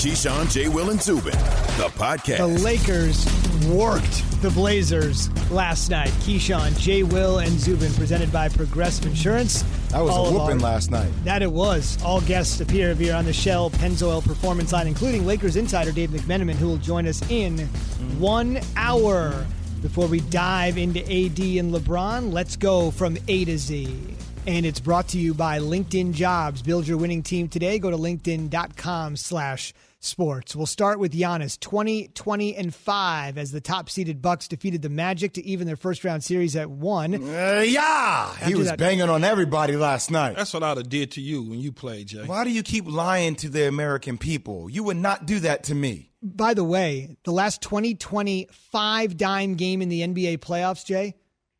Keyshawn, J. Will, and Zubin, the podcast. The Lakers worked the Blazers last night. Keyshawn, J. Will, and Zubin, presented by Progressive Insurance. That was a whooping last night. That it was. All guests appear here on the Shell Pennzoil Performance Line, including Lakers insider Dave McMenamin, who will join us in 1 hour. Before we dive into AD and LeBron, let's go from A to Z. And it's brought to you by LinkedIn Jobs. Build your winning team today. Go to linkedin.com/sports. We'll start with Giannis, 20-20-5 as the top-seeded Bucks defeated the Magic to even their first-round series at 1. He was banging on everybody last night. That's what I'd have did to you when you played, Jay. Why do you keep lying to the American people? You would not do that to me. By the way, the last 2020 5-dime game in the NBA playoffs, Jay,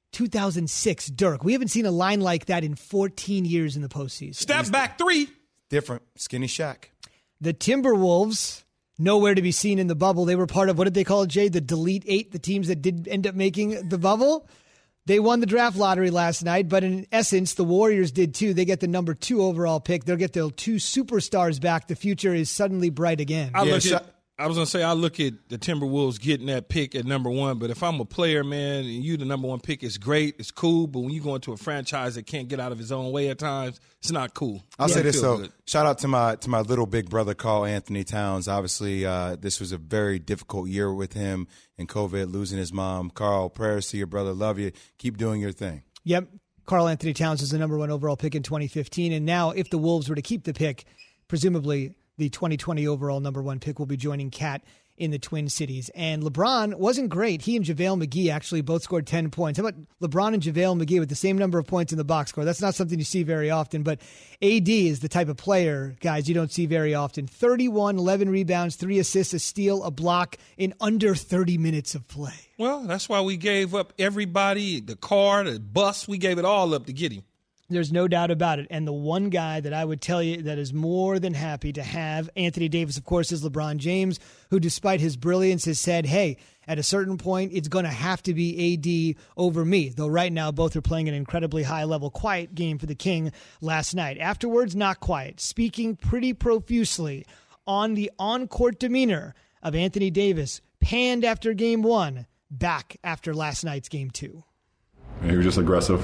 2006, Dirk. We haven't seen a line like that in 14 years in the postseason. Step back three. Different. Skinny Shaq. The Timberwolves, nowhere to be seen in the bubble. They were part of, what did they call it, Jay? The Delete 8, the teams that did end up making the bubble. They won the draft lottery last night, but in essence, the Warriors did too. They get the number 2 overall pick. They'll get their 2 superstars back. The future is suddenly bright again. I was going to say, I look at the Timberwolves getting that pick at number 1, but if I'm a player, man, and you the number 1 pick, it's great, it's cool, but when you go into a franchise that can't get out of his own way at times, it's not cool. I'll say this, though. Shout out to my little big brother, Karl Anthony Towns. Obviously, this was a very difficult year with him and COVID, losing his mom. Karl, prayers to your brother. Love you. Keep doing your thing. Yep. Karl Anthony Towns was the number 1 overall pick in 2015, and now if the Wolves were to keep the pick, presumably the 2020 overall number 1 pick will be joining Cat in the Twin Cities. And LeBron wasn't great. He and JaVale McGee actually both scored 10 points. How about LeBron and JaVale McGee with the same number of points in the box score? That's not something you see very often, but AD is the type of player, guys, you don't see very often. 31, 11 rebounds, 3 assists, a steal, a block in under 30 minutes of play. Well, that's why we gave up everybody, the car, the bus, we gave it all up to get him. There's no doubt about it. And the one guy that I would tell you that is more than happy to have Anthony Davis, of course, is LeBron James, who despite his brilliance has said, hey, at a certain point, it's going to have to be AD over me. Though right now, both are playing an incredibly high-level quiet game for the King last night. Afterwards, not quiet, speaking pretty profusely on the on-court demeanor of Anthony Davis, panned after Game 1, back after last night's Game 2. He was just aggressive.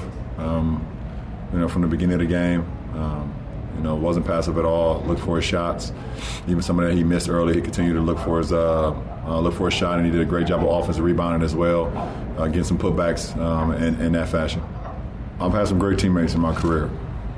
From the beginning of the game, wasn't passive at all. Looked for his shots. Even some of that he missed early, he continued to look for his shot, and he did a great job of offensive rebounding as well, getting some putbacks in that fashion. I've had some great teammates in my career.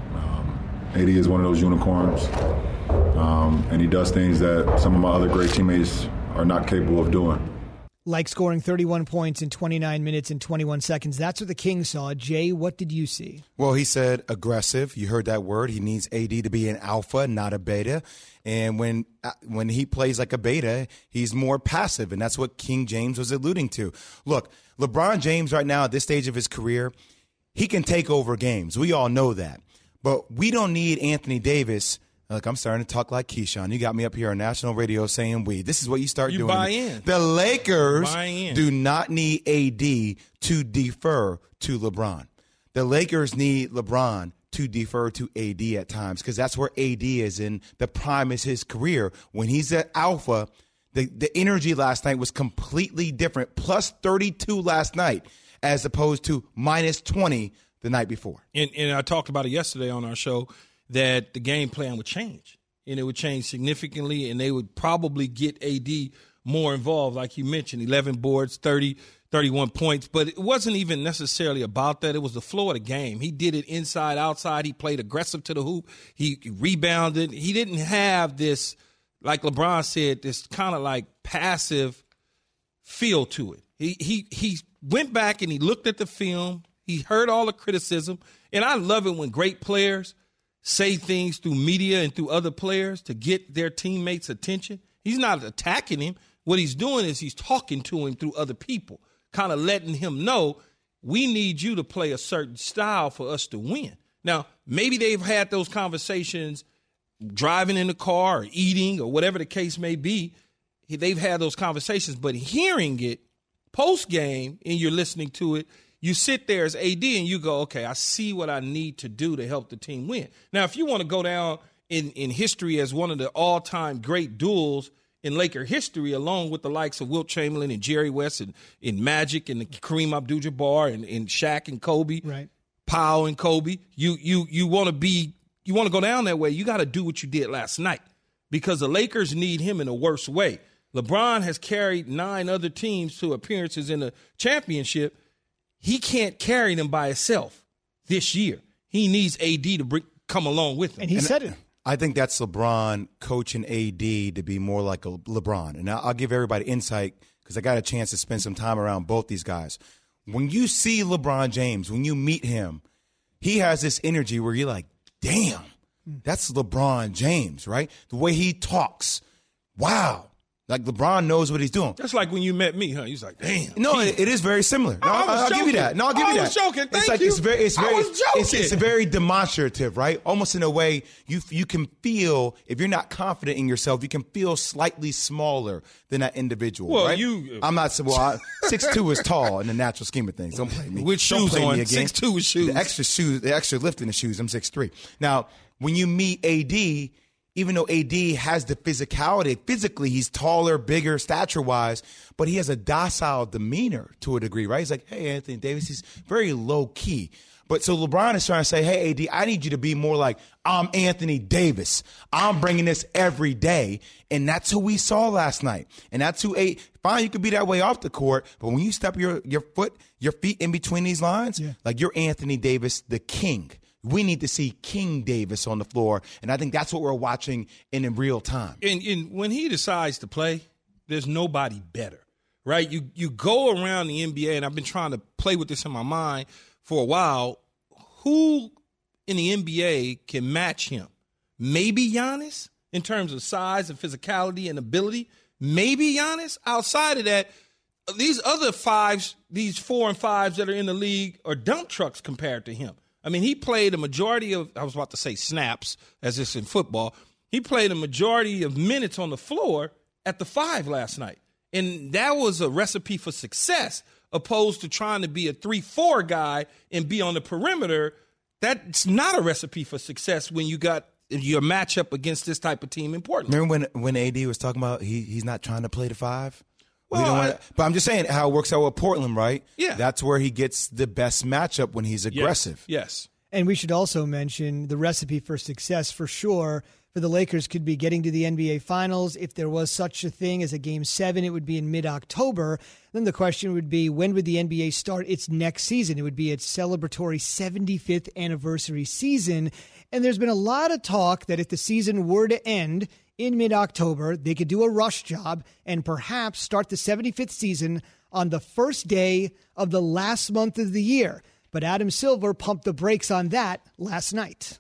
AD is one of those unicorns, and he does things that some of my other great teammates are not capable of doing. Like scoring 31 points in 29 minutes and 21 seconds. That's what the King saw. Jay, what did you see? Well, he said aggressive. You heard that word. He needs AD to be an alpha, not a beta. And when he plays like a beta, he's more passive, and that's what King James was alluding to. Look, LeBron James right now at this stage of his career, he can take over games. We all know that. But we don't need Anthony Davis. Look, I'm starting to talk like Keyshawn. You got me up here on national radio saying we. This is what you start doing. You buy in. The Lakers do not need AD to defer to LeBron. The Lakers need LeBron to defer to AD at times because that's where AD is in the prime of his career. When he's at alpha, the energy last night was completely different. Plus 32 last night as opposed to minus 20 the night before. And I talked about it yesterday on our show, that the game plan would change, and it would change significantly, and they would probably get AD more involved, like you mentioned, 11 boards, 31 points. But it wasn't even necessarily about that. It was the flow of the game. He did it inside, outside. He played aggressive to the hoop. He rebounded. He didn't have this, like LeBron said, this kind of like passive feel to it. He went back and he looked at the film. He heard all the criticism, and I love it when great players say things through media and through other players to get their teammates' attention. He's not attacking him. What he's doing is he's talking to him through other people, kind of letting him know we need you to play a certain style for us to win. Now, maybe they've had those conversations driving in the car or eating or whatever the case may be. They've had those conversations, but hearing it post-game and you're listening to it, you sit there as AD and you go, okay, I see what I need to do to help the team win. Now, if you want to go down in history as one of the all-time great duels in Laker history, along with the likes of Wilt Chamberlain and Jerry West and Magic and Kareem Abdul-Jabbar and Shaq and Kobe, right? Powell and Kobe. You want to go down that way. You got to do what you did last night because the Lakers need him in a worse way. LeBron has carried 9 other teams to appearances in the championship. He can't carry them by himself this year. He needs AD to come along with him. And he said it. I think that's LeBron coaching AD to be more like a LeBron. And I'll give everybody insight because I got a chance to spend some time around both these guys. When you see LeBron James, when you meet him, he has this energy where you're like, damn, that's LeBron James, right? The way he talks. Wow. Like LeBron knows what he's doing. That's like when you met me, huh? He's like, damn. No, it is very similar. No, I'll give you that. No, I'll give you that. I was joking. Thank like, you. It's very demonstrative, right? Almost in a way you can feel, if you're not confident in yourself, you can feel slightly smaller than that individual, well, right? I'm not, 6'2" is tall in the natural scheme of things. Don't play me. With shoes on. 6'2" with shoes. The extra lift in the shoes, I'm 6'3". Now, when you meet AD, even though AD has the physicality, physically he's taller, bigger, stature-wise, but he has a docile demeanor to a degree, right? He's like, hey, Anthony Davis, he's very low-key. But so LeBron is trying to say, hey, AD, I need you to be more like, I'm Anthony Davis. I'm bringing this every day. And that's who we saw last night. And that's who fine, you could be that way off the court, but when you step your feet in between these lines, like you're Anthony Davis, the king. We need to see King Davis on the floor, and I think that's what we're watching in real time. And when he decides to play, there's nobody better, right? You go around the NBA, and I've been trying to play with this in my mind for a while. Who in the NBA can match him? Maybe Giannis in terms of size and physicality and ability. Maybe Giannis. Outside of that, these other fives, these 4 and 5s that are in the league are dump trucks compared to him. I mean, he played a majority of, I was about to say snaps, as it's in football. He played a majority of minutes on the floor at the 5 last night. And that was a recipe for success, opposed to trying to be a 3-4 guy and be on the perimeter. That's not a recipe for success when you got your matchup against this type of team in Portland. Remember when AD was talking about he's not trying to play the 5? Well, but I'm just saying how it works out with Portland, right? Yeah. That's where he gets the best matchup when he's aggressive. Yes. And we should also mention the recipe for success for sure for the Lakers could be getting to the NBA Finals. If there was such a thing as a Game 7, it would be in mid-October. Then the question would be, when would the NBA start its next season? It would be its celebratory 75th anniversary season. And there's been a lot of talk that if the season were to end in mid-October, they could do a rush job and perhaps start the 75th season on the first day of the last month of the year. But Adam Silver pumped the brakes on that last night.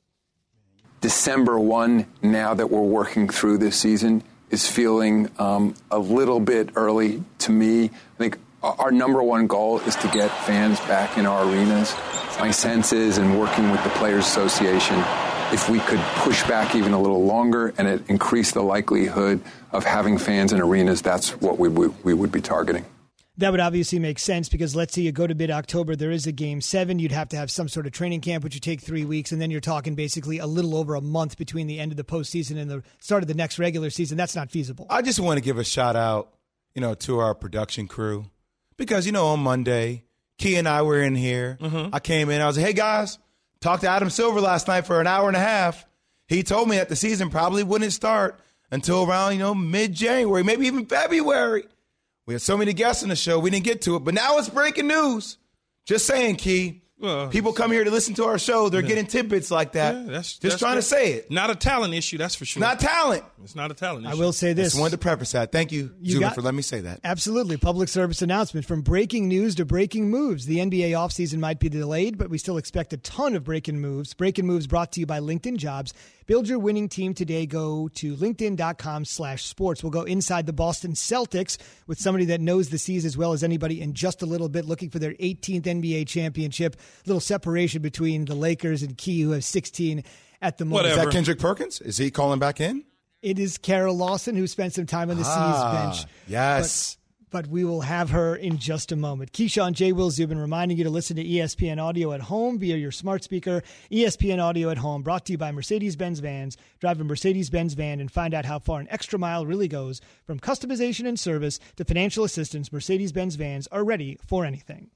December 1, now that we're working through this season, is feeling a little bit early to me. I think our number one goal is to get fans back in our arenas. My sense is, in working with the Players Association, if we could push back even a little longer and it increase the likelihood of having fans in arenas, that's what we would be targeting. That would obviously make sense because let's say you go to mid-October, there is a Game 7. You'd have to have some sort of training camp, which would take 3 weeks, and then you're talking basically a little over a month between the end of the postseason and the start of the next regular season. That's not feasible. I just want to give a shout-out, to our production crew because, on Monday, Key and I were in here. Mm-hmm. I came in. I was like, hey, guys, talked to Adam Silver last night for an hour and a half. He told me that the season probably wouldn't start until around, mid-January, maybe even February. We had so many guests on the show, we didn't get to it. But now it's breaking news. Just saying, Key. People come here to listen to our show. They're getting tidbits like that. Yeah, that's trying to say it. Not a talent issue, that's for sure. Not talent. It's not a talent issue. I will say this. I just wanted to preface that. Thank you, Zubin, for letting me say that. Absolutely. Public service announcement. From breaking news to breaking moves. The NBA offseason might be delayed, but we still expect a ton of breaking moves. Breaking moves brought to you by LinkedIn Jobs. Build your winning team today. Go to linkedin.com/sports. We'll go inside the Boston Celtics with somebody that knows the C's as well as anybody in just a little bit, looking for their 18th NBA championship. A little separation between the Lakers and Key, who have 16 at the moment. Is that Kendrick Perkins? Is he calling back in? It is Carol Lawson, who spent some time on the C's bench. Yes. but we will have her in just a moment. Keyshawn, J. Will Zubin reminding you to listen to ESPN Audio at home via your smart speaker. ESPN Audio at Home, brought to you by Mercedes-Benz Vans. Drive a Mercedes-Benz van and find out how far an extra mile really goes. From customization and service to financial assistance, Mercedes-Benz Vans are ready for anything.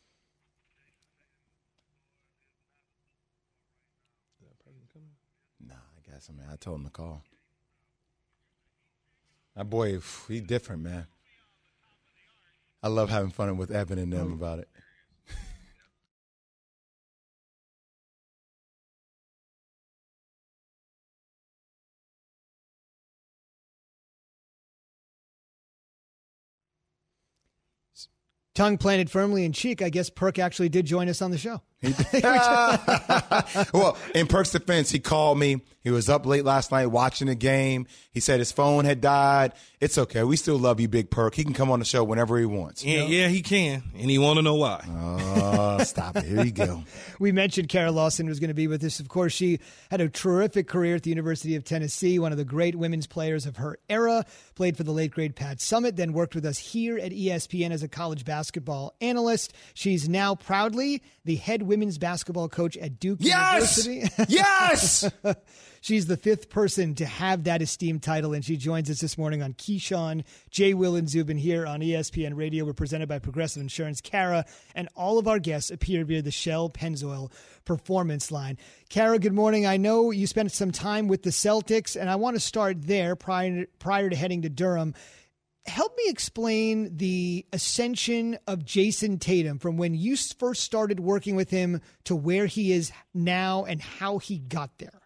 Nah, I guess, man. I told him to call. My boy, he's different, man. I love having fun with Evan and them about it. Tongue planted firmly in cheek, I guess Perk actually did join us on the show. Well, in Perk's defense, he called me. He was up late last night watching the game. He said his phone had died. It's okay. We still love you, Big Perk. He can come on the show whenever he wants. Yeah, he can, and he want to know why. Oh, stop it. Here you go. We mentioned Kara Lawson was going to be with us. Of course, she had a terrific career at the University of Tennessee, one of the great women's players of her era, played for the late, great Pat Summitt, then worked with us here at ESPN as a college basketball analyst. She's now proudly the head women's basketball coach at Duke University. Yes! She's the fifth person to have that esteemed title, and she joins us this morning on Keyshawn, J. Will, and Zubin here on ESPN Radio. We're presented by Progressive Insurance. Kara and all of our guests appear via the Shell Pennzoil Performance Line. Kara, good morning. I know you spent some time with the Celtics, and I want to start there prior to heading to Durham. Help me explain the ascension of Jason Tatum from when you first started working with him to where he is now and how he got there.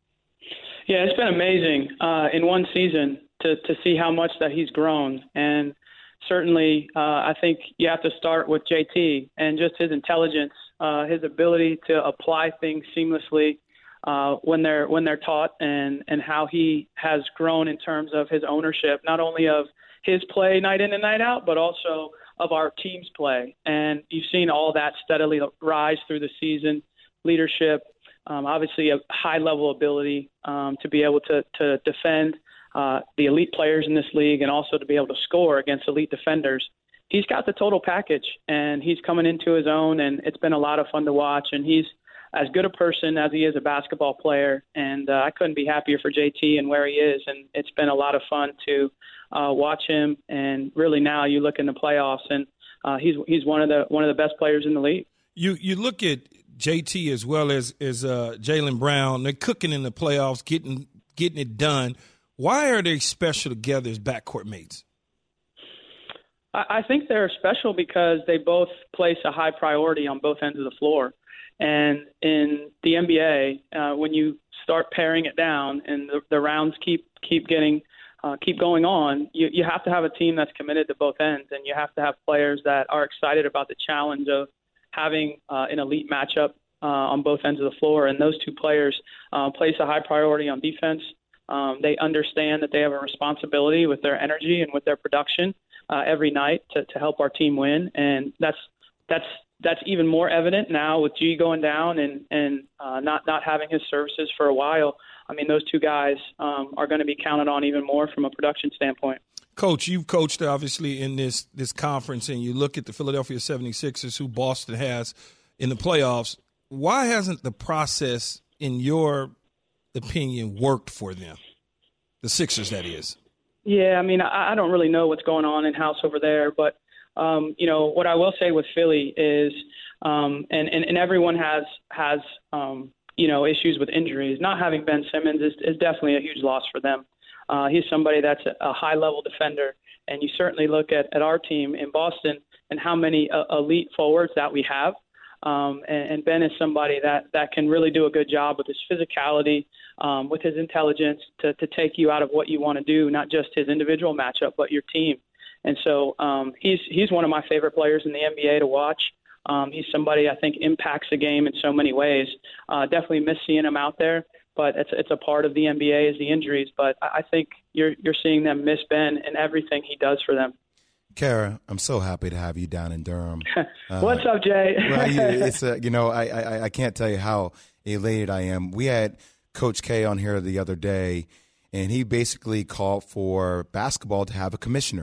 Yeah, it's been amazing in one season to see how much that he's grown. And certainly I think you have to start with JT and just his intelligence, his ability to apply things seamlessly when they're taught, and how he has grown in terms of his ownership, not only of his play night in and night out, but also of our team's play. And you've seen all that steadily rise through the season, leadership, obviously a high level ability to be able to defend the elite players in this league, and also to be able to score against elite defenders. He's got the total package, and he's coming into his own, and it's been a lot of fun to watch. And he's as good a person as he is a basketball player, and I couldn't be happier for JT and where he is. And it's been a lot of fun to watch him. And really now you look in the playoffs, and he's one of the best players in the league. You look at JT as well as Jaylen Brown. They're cooking in the playoffs, getting it done. Why are they special together as backcourt mates? I think they're special because they both place a high priority on both ends of the floor. And in the NBA, when you start paring it down and the rounds keep going on, you have to have a team that's committed to both ends, and you have to have players that are excited about the challenge of having an elite matchup on both ends of the floor. And those two players place a high priority on defense. They understand that they have a responsibility with their energy and with their production every night to help our team win. And that's even more evident now with G going down and not having his services for a while. I mean, those two guys are going to be counted on even more from a production standpoint. Coach, you've coached obviously in this conference, and you look at the Philadelphia 76ers, who Boston has in the playoffs. Why hasn't the process, in your opinion, worked for them? The Sixers, that is. Yeah, I mean, I don't really know what's going on in-house over there, but what I will say with Philly is, and everyone has issues with injuries. Not having Ben Simmons is definitely a huge loss for them. He's somebody that's a high-level defender, and you certainly look at our team in Boston and how many elite forwards that we have. And Ben is somebody that can really do a good job with his physicality, with his intelligence to take you out of what you want to do, not just his individual matchup, but your team. And so he's one of my favorite players in the NBA to watch. He's somebody I think impacts the game in so many ways. Definitely miss seeing him out there, but it's a part of the NBA is the injuries. But I think you're seeing them miss Ben and everything he does for them. Kara, I'm so happy to have you down in Durham. What's up, Jay? Well, I can't tell you how elated I am. We had Coach K on here the other day, and he basically called for basketball to have a commissioner.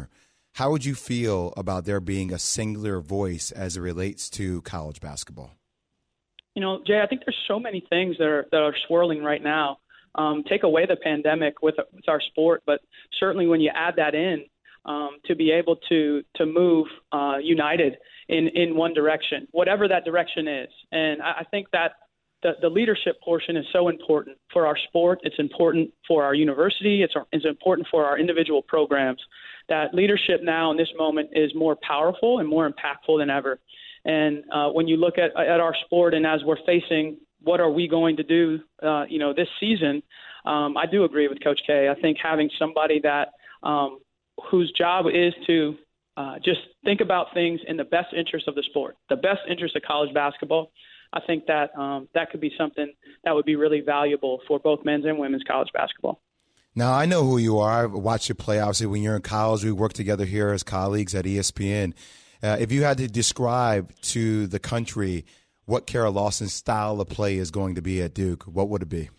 how would you feel about there being a singular voice as it relates to college basketball? Jay, I think there's so many things that are swirling right now. Take away the pandemic with our sport, but certainly when you add that in, to be able to move united in one direction, whatever that direction is. And I think that the leadership portion is so important for our sport. It's important for our university. It's important for our individual programs. That leadership now in this moment is more powerful and more impactful than ever. And when you look at our sport, and as we're facing what are we going to do, this season, I do agree with Coach K. I think having somebody that whose job is to just think about things in the best interest of the sport, the best interest of college basketball, I think that that could be something that would be really valuable for both men's and women's college basketball. Now, I know who you are. I've watched you play. Obviously, when you're in college, we work together here as colleagues at ESPN. If you had to describe to the country what Kara Lawson's style of play is going to be at Duke, what would it be?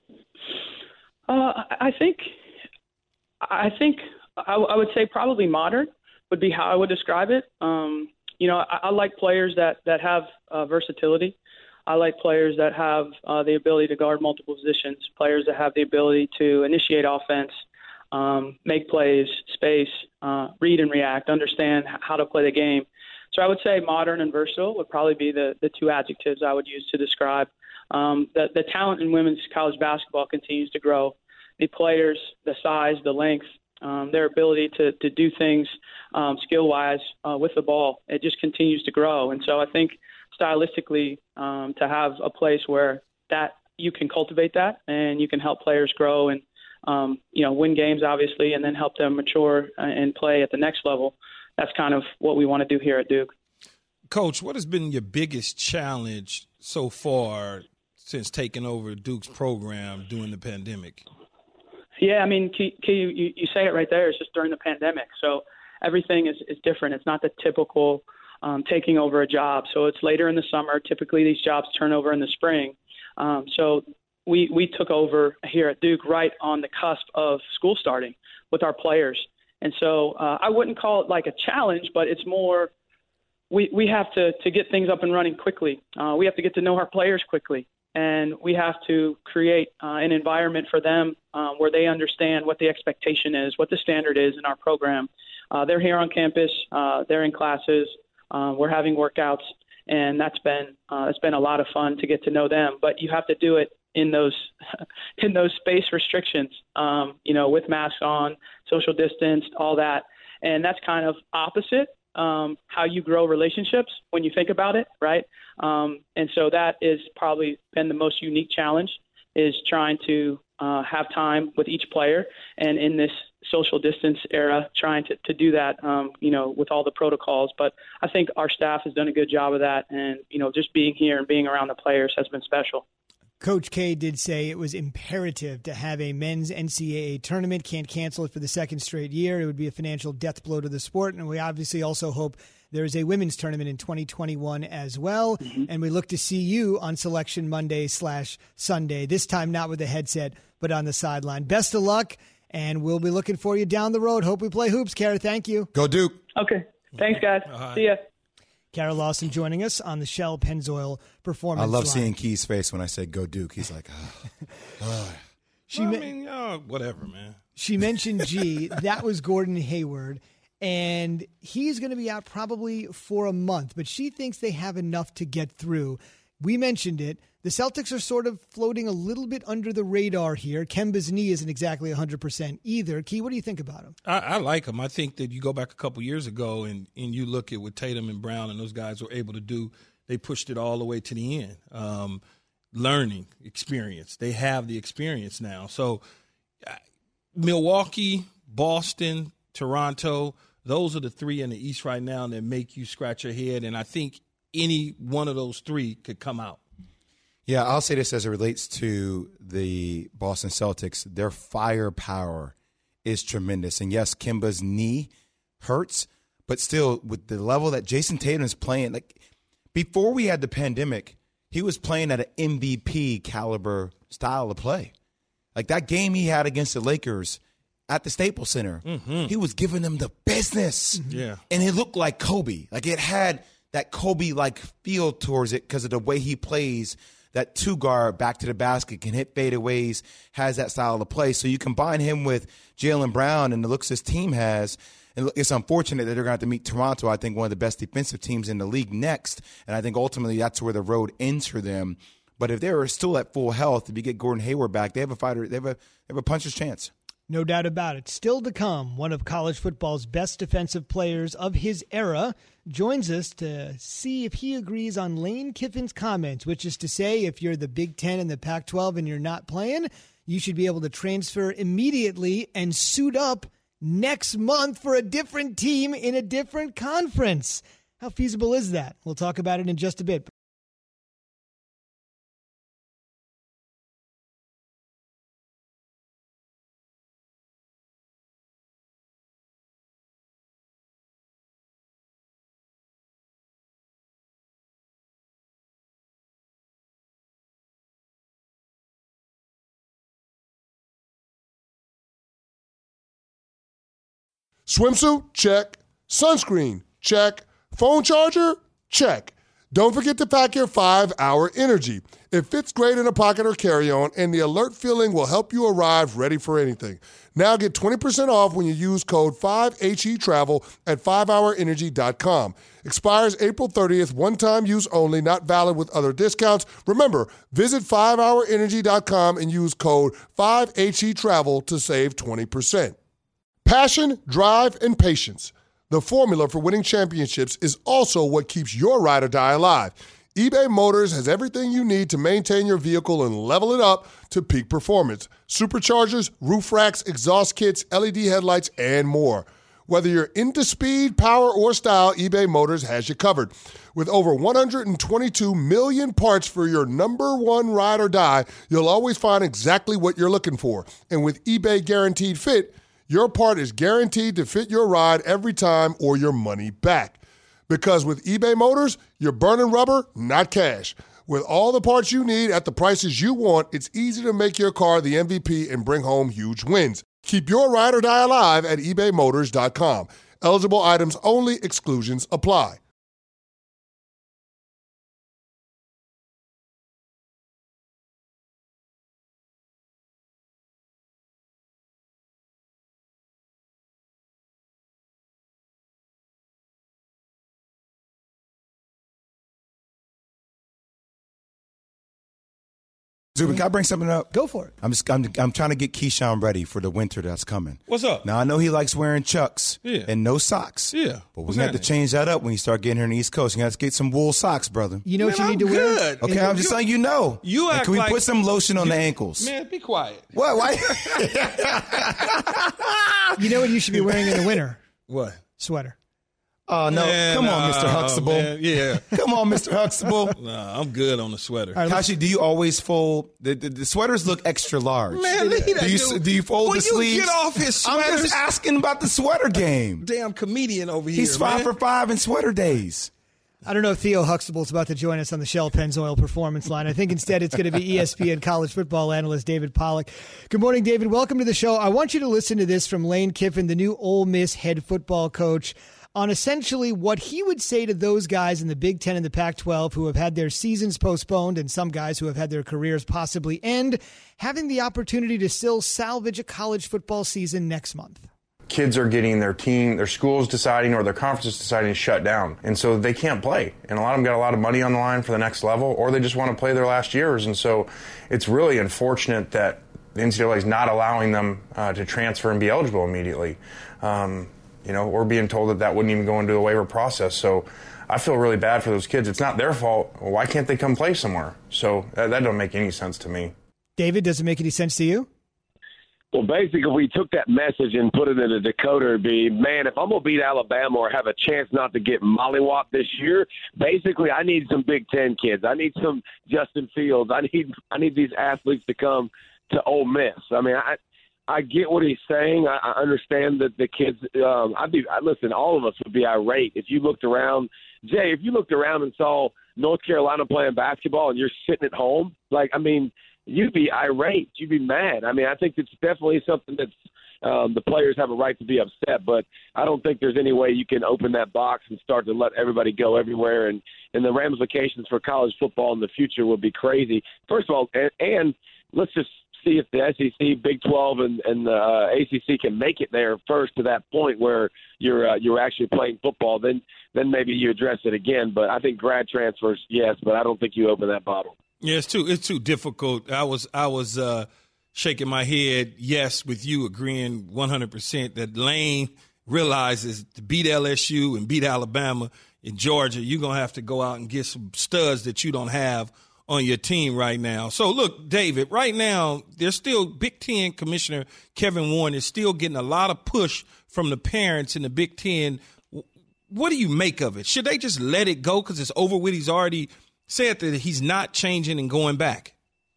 I think I would say probably modern would be how I would describe it. I like players that have versatility. I like players that have the ability to guard multiple positions, players that have the ability to initiate offense, make plays, space, read and react, understand how to play the game. So I would say modern and versatile would probably be the two adjectives I would use to describe. The talent in women's college basketball continues to grow. The players, the size, the length, their ability to do things skill-wise with the ball, it just continues to grow. And so I think stylistically to have a place where that you can cultivate that and you can help players grow and win games, obviously, and then help them mature and play at the next level. That's kind of what we want to do here at Duke. Coach, what has been your biggest challenge so far since taking over Duke's program during the pandemic? Yeah, I mean, Key, you say it right there. It's just during the pandemic. So everything is different. It's not the typical taking over a job. So it's later in the summer. Typically these jobs turn over in the spring. So we took over here at Duke right on the cusp of school starting with our players. And so I wouldn't call it like a challenge, but it's more we have to get things up and running quickly. We have to get to know our players quickly. And we have to create an environment for them where they understand what the expectation is, what the standard is in our program. They're here on campus. They're in classes. We're having workouts. And it's been a lot of fun to get to know them. But you have to do it in those space restrictions, with masks on, social distance, all that. And that's kind of opposite how you grow relationships when you think about it, right? And so that is probably been the most unique challenge, is trying to have time with each player, and in this social distance era, trying to do that, with all the protocols. But I think our staff has done a good job of that, and, just being here and being around the players has been special. Coach K did say it was imperative to have a men's NCAA tournament. Can't cancel it for the second straight year. It would be a financial death blow to the sport. And we obviously also hope there is a women's tournament in 2021 as well. Mm-hmm. And we look to see you on Selection Monday/Sunday, this time not with a headset, but on the sideline. Best of luck, and we'll be looking for you down the road. Hope we play hoops, Kara. Thank you. Go Duke. Okay. Thanks, guys. See ya. Kara Lawson joining us on the Shell Pennzoil Performance I love line. seeing Key's face when I say go Duke. He's like, whatever, man. She mentioned G. That was Gordon Hayward, and he's going to be out probably for a month, but she thinks they have enough to get through. We mentioned it. The Celtics are sort of floating a little bit under the radar here. Kemba's knee isn't exactly 100% either. Key, what do you think about him? I like him. I think that you go back a couple years ago and you look at what Tatum and Brown and those guys were able to do. They pushed it all the way to the end. Learning experience. They have the experience now. So Milwaukee, Boston, Toronto, those are the three in the East right now that make you scratch your head. And I think any one of those three could come out. Yeah, I'll say this as it relates to the Boston Celtics. Their firepower is tremendous. And, yes, Kemba's knee hurts, but still with the level that Jason Tatum is playing, like before we had the pandemic, he was playing at an MVP caliber style of play. Like that game he had against the Lakers, at the Staples Center. He was giving them the business. Yeah. And it looked like Kobe. Like it had that Kobe-like feel towards it because of the way he plays. That two guard back to the basket can hit fadeaways, has that style of play. So you combine him with Jaylen Brown and the looks his team has. And it's unfortunate that they're going to have to meet Toronto, I think one of the best defensive teams in the league next. And I think ultimately that's where the road ends for them. But if they were still at full health, if you get Gordon Hayward back, they have a fighter. They have a puncher's chance. No doubt about it. Still to come, one of college football's best defensive players of his era joins us to see if he agrees on Lane Kiffin's comments, which is to say if you're the Big Ten and the Pac-12 and you're not playing, you should be able to transfer immediately and suit up next month for a different team in a different conference. How feasible is that? We'll talk about it in just a bit. Swimsuit? Check. Sunscreen? Check. Phone charger? Check. Don't forget to pack your 5-Hour Energy. It fits great in a pocket or carry-on, and the alert feeling will help you arrive ready for anything. Now get 20% off when you use code 5HETRAVEL at 5hourenergy.com. Expires April 30th, one-time use only, not valid with other discounts. Remember, visit 5hourenergy.com and use code 5HETRAVEL to save 20%. Passion, drive, and patience. The formula for winning championships is also what keeps your ride or die alive. eBay Motors has everything you need to maintain your vehicle and level it up to peak performance. Superchargers, roof racks, exhaust kits, LED headlights, and more. Whether you're into speed, power, or style, eBay Motors has you covered. With over 122 million parts for your number one ride or die, you'll always find exactly what you're looking for. And with eBay Guaranteed Fit, your part is guaranteed to fit your ride every time or your money back. Because with eBay Motors, you're burning rubber, not cash. With all the parts you need at the prices you want, it's easy to make your car the MVP and bring home huge wins. Keep your ride or die alive at ebaymotors.com. Eligible items only. Exclusions apply. Zubin, can I bring something up? Go for it. I'm trying to get Keyshawn ready for the winter that's coming. What's up? Now, I know he likes wearing Chucks and no socks. Yeah. But we're going to have to change that up when you start getting here on the East Coast. You have to get some wool socks, brother. You know what you need to wear? Okay, I'm just letting you know. You act can we like, put some lotion on the ankles? Man, be quiet. What? Why? You know what you should be wearing in the winter? What? Sweater. Oh, no. Come on, Mr. Huxtable. Man, yeah. Come on, Mr. Huxtable. Nah, I'm good on the sweater. All right, Kashi, do you always fold? The sweaters look extra large. Man, leave that dude. Do you fold the sleeves? Get off his sweaters. I'm just asking about the sweater game. Damn comedian over here. He's 5 for 5 in sweater days. I don't know if Theo Huxtable's about to join us on the Shell Pennzoil Performance Line. I think instead it's going to be ESPN college football analyst David Pollack. Good morning, David. Welcome to the show. I want you to listen to this from Lane Kiffin, the new Ole Miss head football coach, on essentially what he would say to those guys in the Big Ten and the Pac-12 who have had their seasons postponed and some guys who have had their careers possibly end, having the opportunity to still salvage a college football season next month. Kids are getting their team, their schools deciding or their conferences deciding to shut down. And so they can't play. And a lot of them got a lot of money on the line for the next level, or they just want to play their last years. And so it's really unfortunate that the NCAA is not allowing them to transfer and be eligible immediately. We're being told that wouldn't even go into a waiver process. So I feel really bad for those kids. It's not their fault. Why can't they come play somewhere? So that don't make any sense to me. David, does it make any sense to you? Well, basically, if we took that message and put it in a decoder, it'd be, man, if I'm going to beat Alabama or have a chance not to get mollywopped this year, basically I need some Big Ten kids. I need some Justin Fields. I need these athletes to come to Ole Miss. I mean, I get what he's saying. I understand that the kids listen, all of us would be irate if you looked around. Jay, if you looked around and saw North Carolina playing basketball and you're sitting at home, you'd be irate. You'd be mad. I mean, I think it's definitely something that's the players have a right to be upset, but I don't think there's any way you can open that box and start to let everybody go everywhere. And the ramifications for college football in the future will be crazy. First of all, and let's just see if the SEC, Big 12, and the ACC can make it there first to that point where you're actually playing football. Then maybe you address it again. But I think grad transfers, yes, but I don't think you open that bottle. Yeah, it's too difficult. I was shaking my head, yes, with you, agreeing 100% that Lane realizes to beat LSU and beat Alabama and Georgia, you're going to have to go out and get some studs that you don't have on your team right now. So, look, David, right now, there's still Big Ten Commissioner Kevin Warren is still getting a lot of push from the parents in the Big Ten. What do you make of it? Should they just let it go because it's over with? He's already said that he's not changing and going back.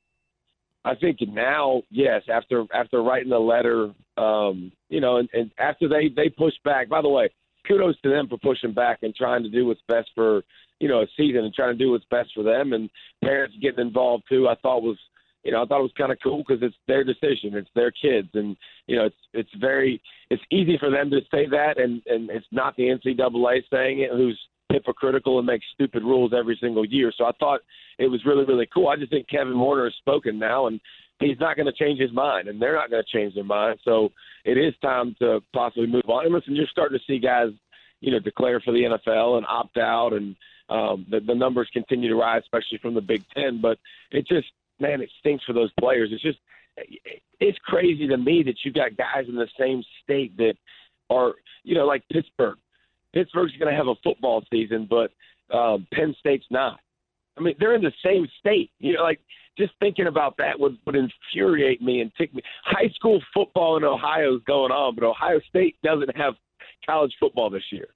I think now, yes, after writing the letter, and after they pushed back. By the way, kudos to them for pushing back and trying to do what's best for, a season and trying to do what's best for them, and parents getting involved too. I thought it was kind of cool because it's their decision, it's their kids, and it's easy for them to say that, and it's not the NCAA saying it, who's hypocritical and makes stupid rules every single year. So I thought it was really, really cool. I just think Kevin Warner has spoken now, and he's not going to change his mind, and they're not going to change their mind. So it is time to possibly move on. And listen, you're starting to see guys, declare for the NFL and opt out, and the numbers continue to rise, especially from the Big Ten. But it just, man, it stinks for those players. It's crazy to me that you got guys in the same state that are, like Pittsburgh. Pittsburgh's going to have a football season, but Penn State's not. I mean, they're in the same state. Just thinking about that would infuriate me and tick me. High school football in Ohio is going on, but Ohio State doesn't have college football this year.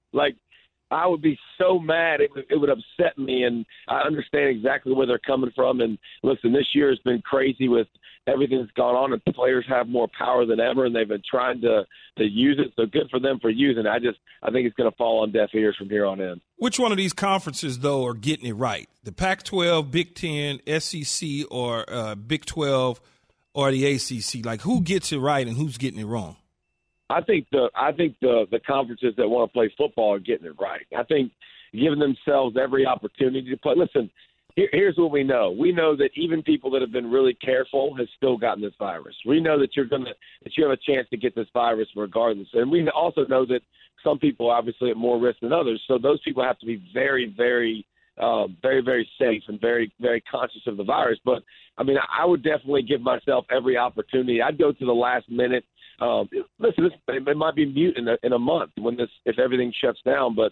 I would be so mad. It would upset me, and I understand exactly where they're coming from. And listen, this year has been crazy with everything that's gone on, and players have more power than ever, and they've been trying to use it. So good for them for using it. I think it's going to fall on deaf ears from here on in. Which one of these conferences, though, are getting it right? The Pac-12, Big Ten, SEC, or Big 12, or the ACC? Who gets it right and who's getting it wrong? I think the conferences that want to play football are getting it right. I think giving themselves every opportunity to play. Listen, here's what we know. We know that even people that have been really careful have still gotten this virus. We know that you have a chance to get this virus regardless. And we also know that some people are obviously at more risk than others. So those people have to be very, very, very, very safe and very, very conscious of the virus. But, I would definitely give myself every opportunity. I'd go to the last minute. Listen, it might be mute in a month if everything shuts down. But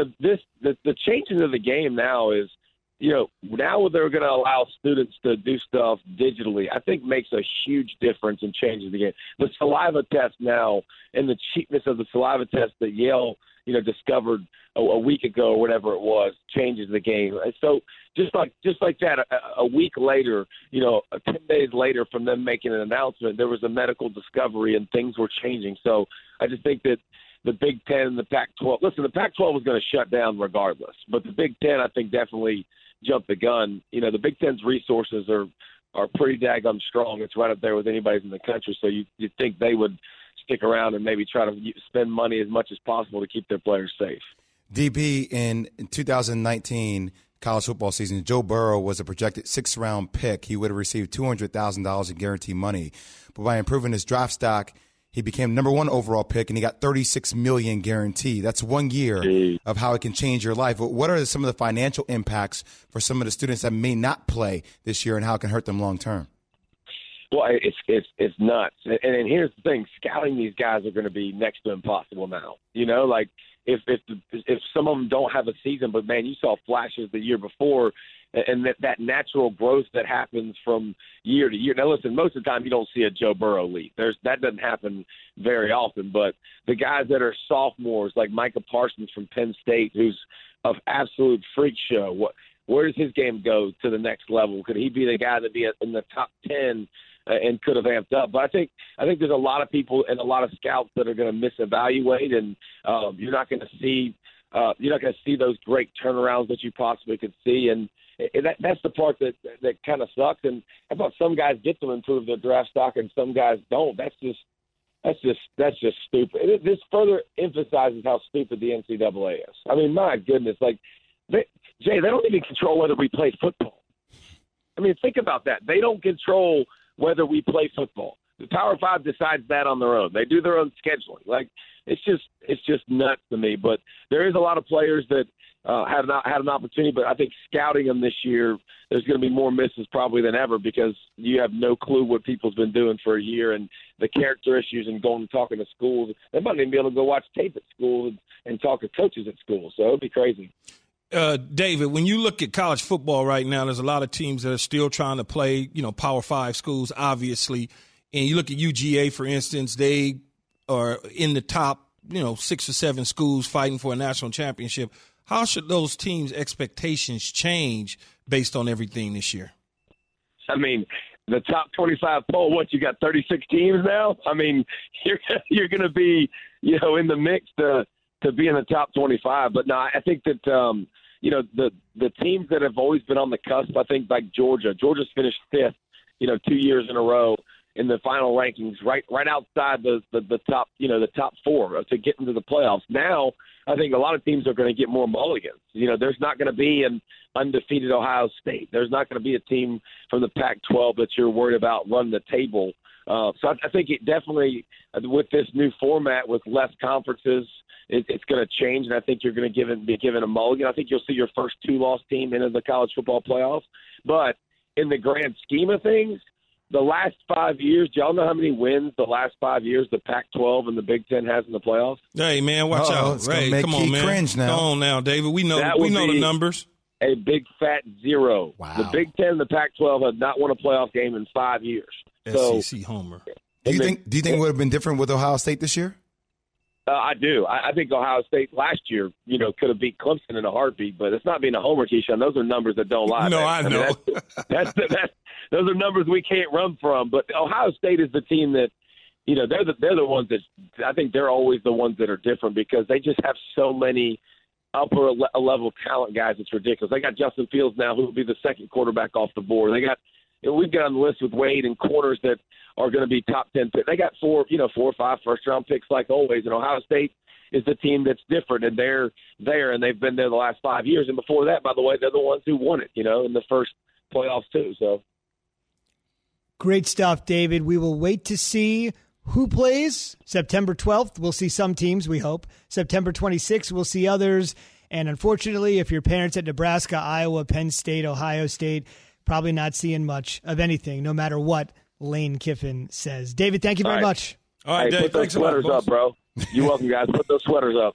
the changes of the game now is, now they're going to allow students to do stuff digitally. I think makes a huge difference and changes the game. The saliva test now and the cheapness of the saliva test that Yale discovered a week ago or whatever it was changes the game. And so just like that, a week later, 10 days later from them making an announcement, there was a medical discovery and things were changing. So I just think that the Big Ten and the Pac-12, listen, the Pac-12 was going to shut down regardless, but the Big Ten, I think, definitely jumped the gun. The Big Ten's resources are pretty daggum strong. It's right up there with anybody's in the country. So you'd think they would stick around and maybe try to spend money as much as possible to keep their players safe. DB, in 2019 college football season, Joe Burrow was a projected 6th-round pick. He would have received $200,000 in guaranteed money. But by improving his draft stock, he became number 1 overall pick, and he got $36 million guaranteed. That's 1 year of how it can change your life. But what are some of the financial impacts for some of the students that may not play this year and how it can hurt them long term? Well, it's nuts. And here's the thing: scouting these guys are going to be next to impossible now. If some of them don't have a season, but man, you saw flashes the year before, and that natural growth that happens from year to year. Now, listen, most of the time you don't see a Joe Burrow leap. That doesn't happen very often. But the guys that are sophomores, like Micah Parsons from Penn State, who's an absolute freak show. Where does his game go to the next level? Could he be the guy to be in the top 10 and could have amped up? But I think there's a lot of people and a lot of scouts that are going to misevaluate, and you're not going to see those great turnarounds that you possibly could see. And that's the part that kind of sucks. And I thought some guys get to improve their draft stock and some guys don't. That's just That's just stupid. This further emphasizes how stupid the NCAA is. I mean, my goodness, they don't even control whether we play football. I mean, think about that. They don't control whether we play football. The Power Five decides that on their own. They do their own scheduling. It's just nuts to me. But there is a lot of players that had an opportunity, but I think scouting them this year, there's going to be more misses probably than ever because you have no clue what people's been doing for a year and the character issues and going and talking to schools. They might even be able to go watch tape at school and talk to coaches at school. So it'd be crazy. David, when you look at college football right now, there's a lot of teams that are still trying to play, Power 5 schools, obviously. And you look at UGA, for instance, they are in the top, 6 or 7 schools fighting for a national championship. How should those teams' expectations change based on everything this year? I mean, the top 25 poll, you got 36 teams now? I mean, you're going to be, in the mix to be in the top 25. But no, I think that, the teams that have always been on the cusp, I think like Georgia's finished 5th, 2 years in a row in the final rankings, right outside the top, the top 4 to get into the playoffs. Now, I think a lot of teams are going to get more mulligans. There's not going to be an undefeated Ohio State. There's not going to be a team from the Pac-12 that you're worried about running the table. So I think it definitely, with this new format with less conferences, it's going to change, and I think you're going to be given a mulligan. I think you'll see your first 2-loss team into the college football playoffs. But in the grand scheme of things, the last 5 years, do y'all know how many wins the last 5 years the Pac-12 and the Big Ten has in the playoffs? Hey, man, watch out. Ray, come on, man. Cringe now. Come on now, David. We know the numbers. A big fat 0. Wow. The Big Ten and the Pac-12 have not won a playoff game in 5 years. SEC homer. Do you think it would have been different with Ohio State this year? I do. I think Ohio State last year, could have beat Clemson in a heartbeat, but it's not being a homer, Keyshawn. Those are numbers that don't lie. No, man. I know. Those are numbers we can't run from. But Ohio State is the team that, they're the ones that I think they're always the ones that are different because they just have so many upper level talent guys. It's ridiculous. They got Justin Fields now, who will be the second quarterback off the board. We've got on the list with Wade and corners that are going to be top 10 picks. They got 4 or 5 first-round picks like always, and Ohio State is the team that's different, and they're there, and they've been there the last 5 years. And before that, by the way, they're the ones who won it, in the first playoffs too. So great stuff, David. We will wait to see who plays. September 12th, we'll see some teams, we hope. September 26th, we'll see others. And unfortunately, if your parents at Nebraska, Iowa, Penn State, Ohio State, probably not seeing much of anything, no matter what Lane Kiffin says. David, thank you very much. All right, Dave, put those sweaters up, bro. You're welcome, guys. Put those sweaters up.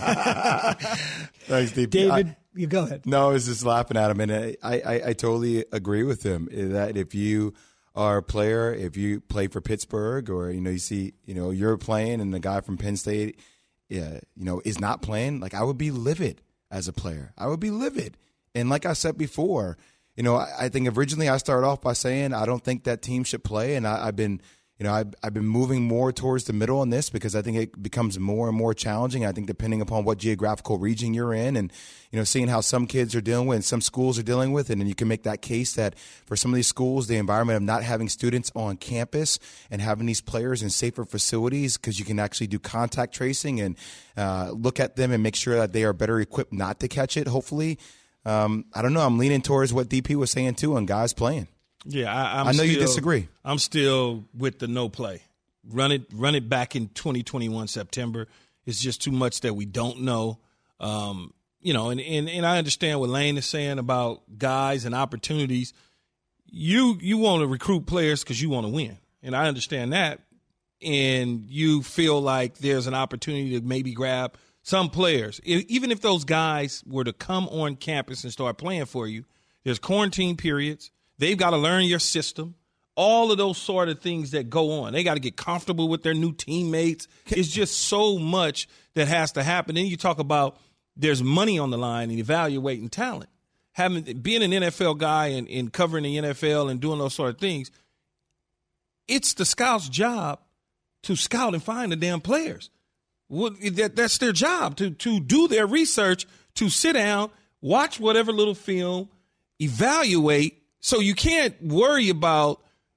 Thanks, Steve. David, you go ahead. No, I was just laughing at him, and I totally agree with him that if you are a player, if you play for Pittsburgh, or you see you're playing and the guy from Penn State, is not playing, I would be livid as a player. I would be livid, and like I said before. I think originally I started off by saying I don't think that team should play, and I've been moving more towards the middle on this because I think it becomes more and more challenging. I think depending upon what geographical region you're in, and seeing how some kids are dealing with, and some schools are dealing with, and then you can make that case that for some of these schools, the environment of not having students on campus and having these players in safer facilities, because you can actually do contact tracing and look at them and make sure that they are better equipped not to catch it. Hopefully. I don't know. I'm leaning towards what DP was saying, too, on guys playing. Yeah, I know you disagree. I'm still with the no play. Run it back in 2021 September. It's just too much that we don't know. And I understand what Lane is saying about guys and opportunities. You want to recruit players because you want to win, and I understand that. And you feel like there's an opportunity to maybe grab some players, even if those guys were to come on campus and start playing for you, there's quarantine periods. They've got to learn your system, all of those sort of things that go on. They got to get comfortable with their new teammates. It's just so much that has to happen. Then you talk about there's money on the line and evaluating talent. Being an NFL guy and covering the NFL and doing those sort of things, it's the scout's job to scout and find the damn players. That's their job, to do their research, to sit down, watch whatever little film, evaluate. So you can't worry about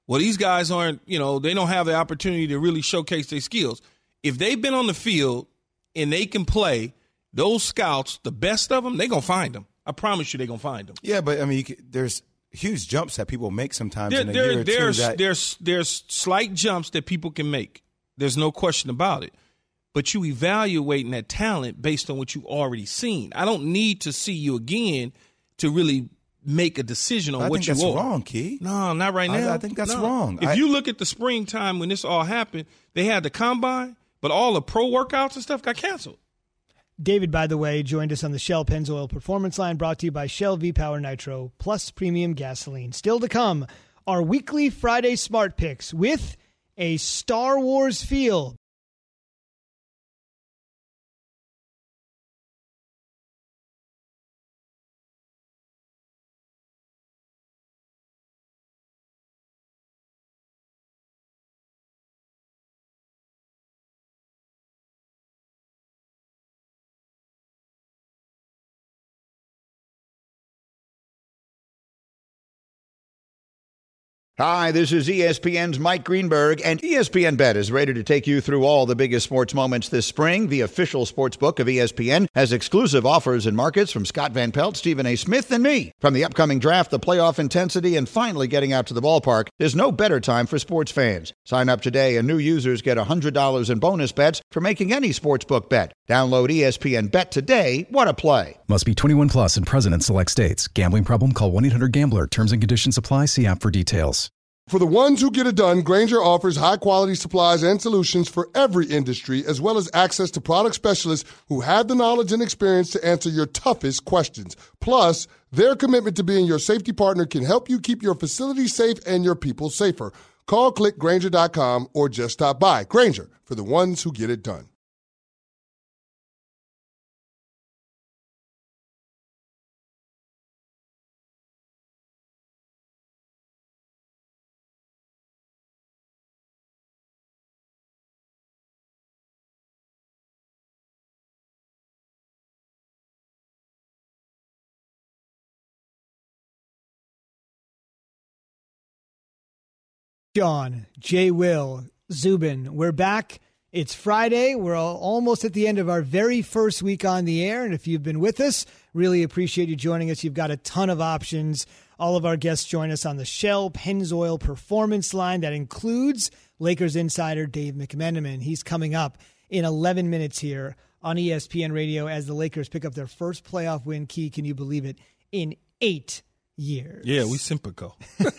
Well, these guys aren't, they don't have the opportunity to really showcase their skills. If they've been on the field and they can play, those scouts, the best of them, they're going to find them. I promise you they're going to find them. Yeah, but, there's huge jumps that people make sometimes in a year or two. There's slight jumps that people can make. There's no question about it. But you evaluating that talent based on what you've already seen. I don't need to see you again to really make a decision on what you are. I think that's wrong, Key. No, not right now. I think that's wrong. If you look at the springtime when this all happened, they had the combine, but all the pro workouts and stuff got canceled. David, by the way, joined us on the Shell Pennzoil Performance Line, brought to you by Shell V-Power Nitro Plus Premium Gasoline. Still to come, our weekly Friday Smart Picks with a Star Wars feel. Hi, this is ESPN's Mike Greenberg, and ESPN Bet is ready to take you through all the biggest sports moments this spring. The official sports book of ESPN has exclusive offers and markets from Scott Van Pelt, Stephen A. Smith, and me. From the upcoming draft, the playoff intensity, and finally getting out to the ballpark, there's no better time for sports fans. Sign up today, and new users get $100 in bonus bets for making any sportsbook bet. Download ESPN Bet today. What a play. Must be 21 plus and present in select states. Gambling problem? Call 1-800-GAMBLER. Terms and conditions apply. See app for details. For the ones who get it done, Grainger offers high-quality supplies and solutions for every industry, as well as access to product specialists who have the knowledge and experience to answer your toughest questions. Plus, their commitment to being your safety partner can help you keep your facility safe and your people safer. Call, click Grainger.com, or just stop by. Grainger, for the ones who get it done. John, Jay Will, Zubin, we're back. It's Friday. We're almost at the end of our very first week on the air. And if you've been with us, really appreciate you joining us. You've got a ton of options. All of our guests join us on the Shell Pennzoil Performance Line. That includes Lakers insider Dave McMenamin. He's coming up in 11 minutes here on ESPN Radio as the Lakers pick up their first playoff win. Key, can you believe it? In 8 years. Yeah, we simpatico.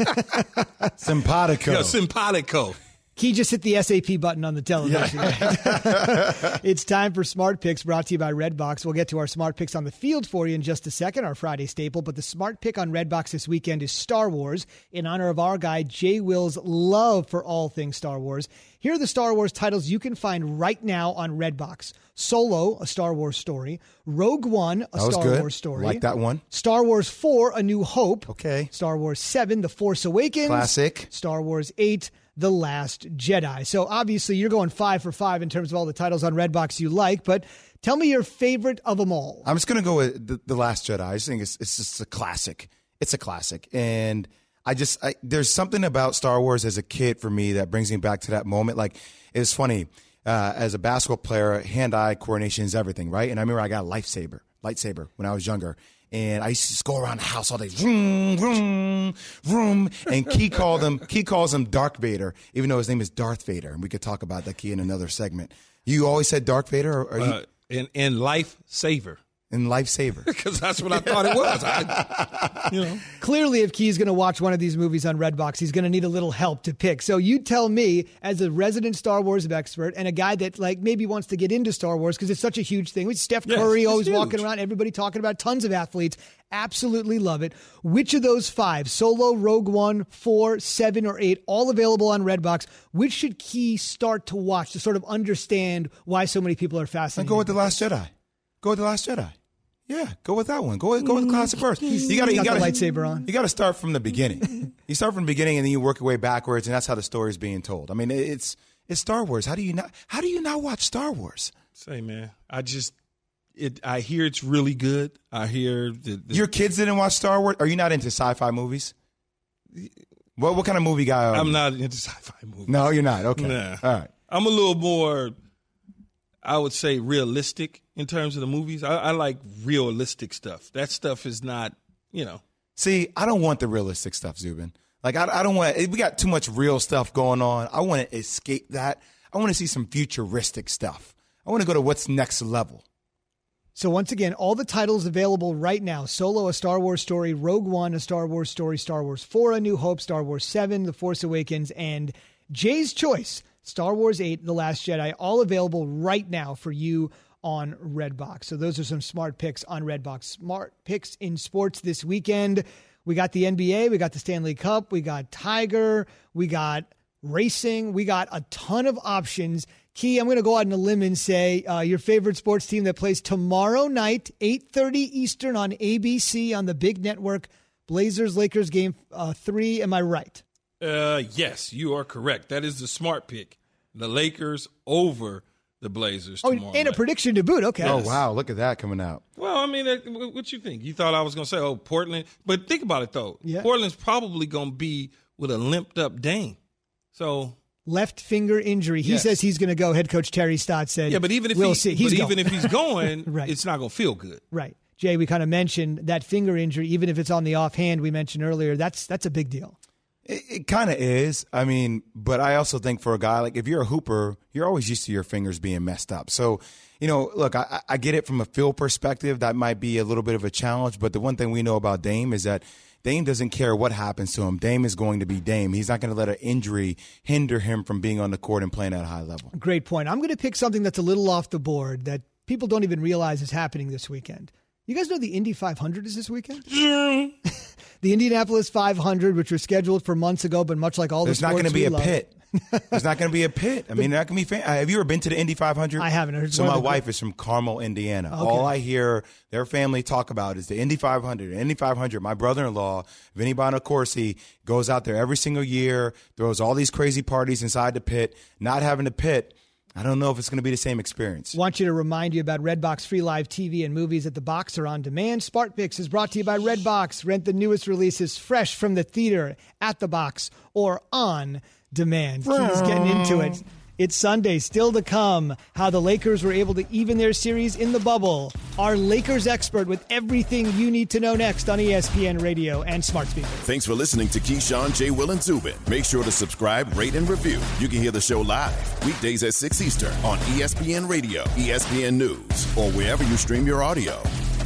Simpatico. Yeah, simpatico. Key just hit the SAP button on the television. Yeah. It's time for Smart Picks, brought to you by Redbox. We'll get to our Smart Picks on the field for you in just a second, our Friday staple. But the Smart Pick on Redbox this weekend is Star Wars, in honor of our guy Jay Will's love for all things Star Wars. Here are the Star Wars titles you can find right now on Redbox. Solo, a Star Wars story. Rogue One, a Star Wars story. Like that one. Star Wars 4, A New Hope. Okay. Star Wars 7, The Force Awakens. Classic. Star Wars 8, The Last Jedi. So obviously you're going 5 for 5 in terms of all the titles on Redbox you like, but tell me your favorite of them all. I'm just going to go with The Last Jedi. I just think it's just a classic. It's a classic. And there's something about Star Wars as a kid for me that brings me back to that moment. Like, it's funny. As a basketball player, hand-eye coordination is everything, right? And I remember I got a lightsaber when I was younger. And I used to just go around the house all day, vroom, vroom, vroom. And Key calls him Dark Vader, even though his name is Darth Vader. And we could talk about that, Key, in another segment. You always said Dark Vader? Or and Life Saver. And Lifesaver. Because that's what I thought it was. Clearly, if Key's going to watch one of these movies on Redbox, he's going to need a little help to pick. So you tell me, as a resident Star Wars expert and a guy that maybe wants to get into Star Wars because it's such a huge thing. With Steph Curry always walking around, everybody talking about, tons of athletes. Absolutely love it. Which of those 5, Solo, Rogue One, 4, 7, or 8, all available on Redbox, which should Key start to watch to sort of understand why so many people are fascinated? And go with The Last Jedi. Go with The Last Jedi. Yeah, go with that one. Go with the classic first. You got the lightsaber on. You got to start from the beginning. You start from the beginning and then you work your way backwards, and that's how the story is being told. I mean, it's Star Wars. How do you not watch Star Wars? Say, man, I hear it's really good. I hear your kids didn't watch Star Wars. Are you not into sci-fi movies? What kind of movie guy are you? I'm not into sci-fi movies. No, you're not. Okay. Nah. All right. I'm a little more, I would say, realistic in terms of the movies. I like realistic stuff. That stuff is not, See, I don't want the realistic stuff, Zubin. Like, I don't want, we got too much real stuff going on. I want to escape that. I want to see some futuristic stuff. I want to go to what's next level. So once again, all the titles available right now: Solo, A Star Wars Story; Rogue One, A Star Wars Story; Star Wars 4, A New Hope; Star Wars 7, The Force Awakens; and Jay's Choice, Star Wars 8, The Last Jedi, all available right now for you on Redbox. So those are some smart picks on Redbox. Smart picks in sports this weekend. We got the NBA, we got the Stanley Cup, we got Tiger, we got racing, we got a ton of options. Key, I'm going to go out on a limb and say your favorite sports team that plays tomorrow night, 8:30 Eastern on ABC on the big network, Blazers-Lakers game 3. Am I right? Yes, you are correct. That is the smart pick. The Lakers over the Blazers tomorrow and night. A prediction to boot. Okay. Oh, wow. Look at that coming out. Well, I mean, what you think? You thought I was going to say, Portland. But think about it, though. Yeah. Portland's probably going to be with a limped-up Dame. So left finger injury. He says he's going to go. Head coach Terry Stott said. Yeah, but even if even if he's going, right. It's not going to feel good. Right. Jay, we kind of mentioned that finger injury, even if it's on the offhand we mentioned earlier, that's a big deal. It kind of is. I mean, but I also think for a guy, like if you're a hooper, you're always used to your fingers being messed up. So, look, I get it from a feel perspective. That might be a little bit of a challenge. But the one thing we know about Dame is that Dame doesn't care what happens to him. Dame is going to be Dame. He's not going to let an injury hinder him from being on the court and playing at a high level. Great point. I'm going to pick something that's a little off the board that people don't even realize is happening this weekend. You guys know the Indy 500 is this weekend? The Indianapolis 500, which was scheduled for months ago, but much like all the sports we love. There's not going to be a pit. There's not going to be a pit. I mean, that can be have you ever been to the Indy 500? I haven't. So my wife is from Carmel, Indiana. Okay. All I hear their family talk about is the Indy 500. The Indy 500. My brother-in-law, Vinny Bonacorsi, goes out there every single year, throws all these crazy parties inside the pit. Not having a pit, I don't know if it's going to be the same experience. Want you to remind you about Redbox free live TV and movies at the box or on demand. Smart Picks is brought to you by Redbox. Rent the newest releases fresh from the theater, at the box, or on demand. Keys getting into it. It's Sunday, still to come. How the Lakers were able to even their series in the bubble. Our Lakers expert with everything you need to know next on ESPN Radio and Smart Speaker. Thanks for listening to Keyshawn, J. Will, and Zubin. Make sure to subscribe, rate, and review. You can hear the show live weekdays at 6 Eastern on ESPN Radio, ESPN News, or wherever you stream your audio.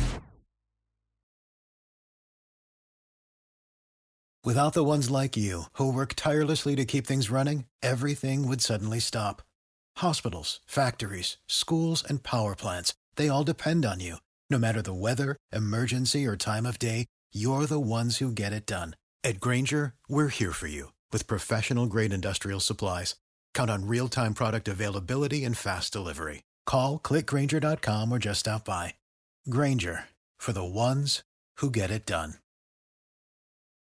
Without the ones like you, who work tirelessly to keep things running, everything would suddenly stop. Hospitals, factories, schools, and power plants, they all depend on you. No matter the weather, emergency, or time of day, you're the ones who get it done. At Grainger, we're here for you with professional-grade industrial supplies. Count on real-time product availability and fast delivery. Call, click Grainger.com, or just stop by. Grainger, for the ones who get it done.